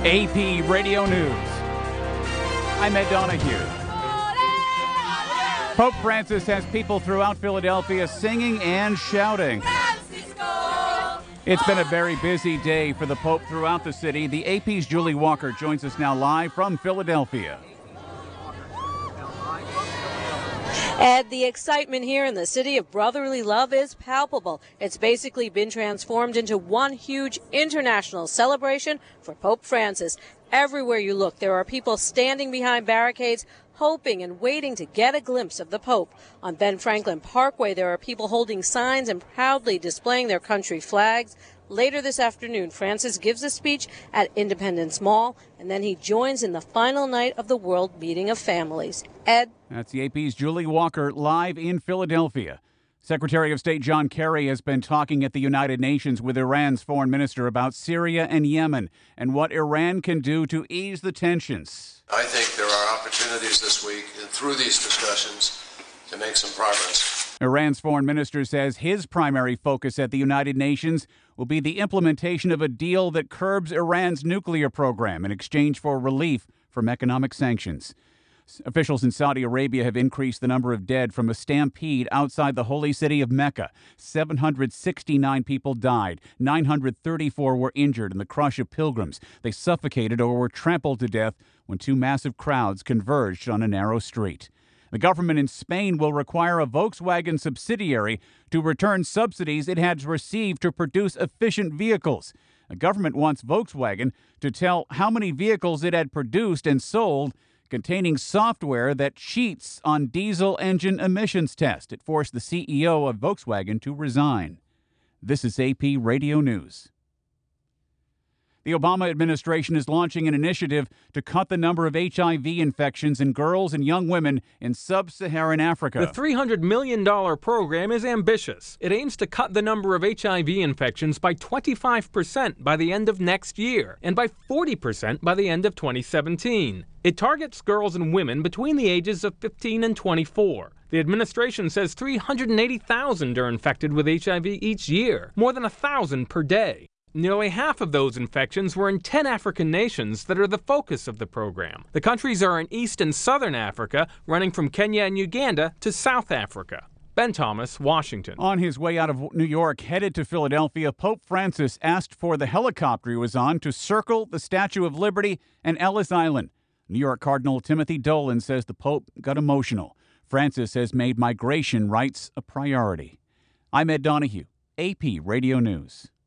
AP Radio News. I'm Ed Donahue. Pope Francis has people throughout Philadelphia singing and shouting. It's been a very busy day for the Pope throughout the city. The AP's Julie Walker joins us now live from Philadelphia. And the excitement here in the city of brotherly love is palpable. It's basically been transformed into one huge international celebration for Pope Francis. Everywhere you look, there are people standing behind barricades, hoping and waiting to get a glimpse of the Pope. On Ben Franklin Parkway, there are people holding signs and proudly displaying their country flags. Later this afternoon, Francis gives a speech at Independence Mall, and then he joins in the final night of the World Meeting of Families. Ed? That's the AP's Julie Walker live in Philadelphia. Secretary of State John Kerry has been talking at the United Nations with Iran's foreign minister about Syria and Yemen and what Iran can do to ease the tensions. I think there are opportunities this week and through these discussions to make some progress. Iran's foreign minister says his primary focus at the United Nations will be the implementation of a deal that curbs Iran's nuclear program in exchange for relief from economic sanctions. Officials in Saudi Arabia have increased the number of dead from a stampede outside the holy city of Mecca. 769 people died. 934 were injured in the crush of pilgrims. They suffocated or were trampled to death when two massive crowds converged on a narrow street. The government in Spain will require a Volkswagen subsidiary to return subsidies it had received to produce efficient vehicles. The government wants Volkswagen to tell how many vehicles it had produced and sold containing software that cheats on diesel engine emissions tests. It forced the CEO of Volkswagen to resign. This is AP Radio News. The Obama administration is launching an initiative to cut the number of HIV infections in girls and young women in sub-Saharan Africa. The $300 million program is ambitious. It aims to cut the number of HIV infections by 25% by the end of next year and by 40% by the end of 2017. It targets girls and women between the ages of 15 and 24. The administration says 380,000 are infected with HIV each year, more than 1,000 per day. Nearly half of those infections were in 10 African nations that are the focus of the program. The countries are in East and Southern Africa, running from Kenya and Uganda to South Africa. Ben Thomas, Washington. On his way out of New York, headed to Philadelphia, Pope Francis asked for the helicopter he was on to circle the Statue of Liberty and Ellis Island. New York Cardinal Timothy Dolan says the Pope got emotional. Francis has made migration rights a priority. I'm Ed Donahue, AP Radio News.